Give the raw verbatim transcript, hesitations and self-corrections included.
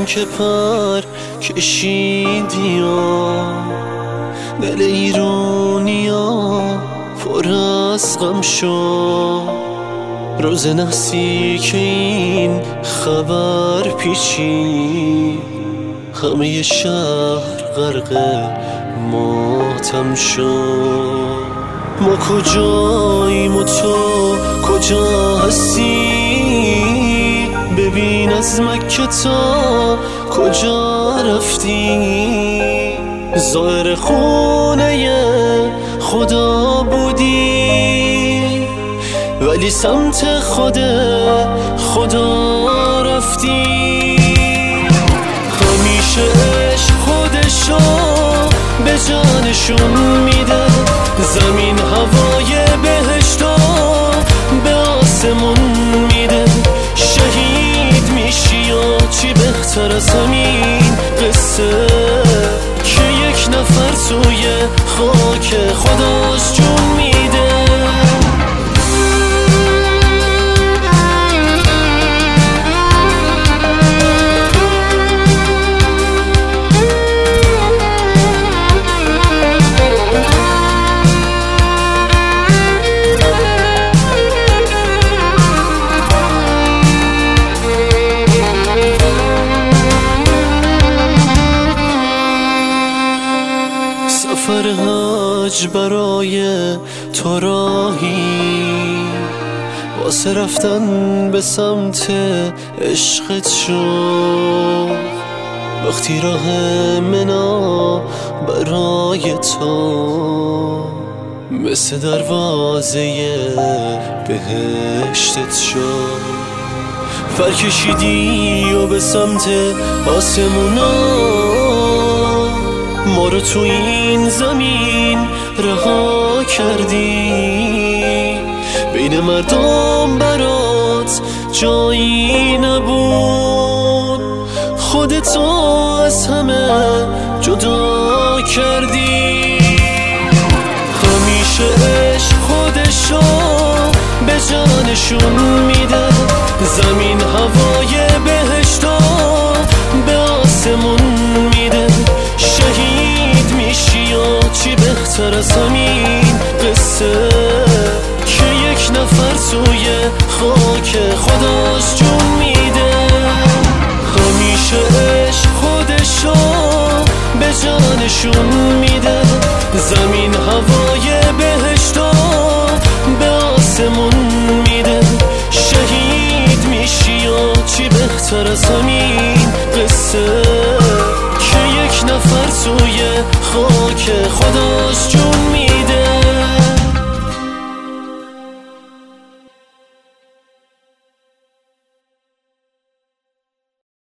دیدم که پر کشیدی و دل ایرونیا پر از غم شد. روز نحسی که این خبر پیچید، همه شهر غرق ماتم شد. ما کجاییم و تو کجا هستی؟ ببین از مکه تا کجا رفتی؟ زائر خونه خدا بودی، ولی سمت خود خدا رفتی. همیشه عشق خودشو به جانشون میده، زمین هوای بهشتو به آسمون میده. شهید میشی و چی بهتر از همین قصه که یک نفر توی خاک خداش جون میده. سفر حج برای تو راهی، واسه رفتن به سمت عشقت شد. وقتی راه منا برای تو مثل دروازه بهشتت شد. فرکشیدی و به سمت آسمونا ما رو تو این زمین رها کردی. بین مردم برات جایی نبود، خودتو از همه جدا کردی. همیشه عشق خودشو به جانشون میده، زمین هوای بهشتو به آسمون میده. شهید میشی و چی بهتر از همین قصه که یک نفر توی خاک خداش جون میده. همیشه عشق خودشو به جانشون میده، زمین هوای بهشتو به آسمون میده. شهید میشی و چی بهتر از همین قصه که یک نفر توی خاک خداش جون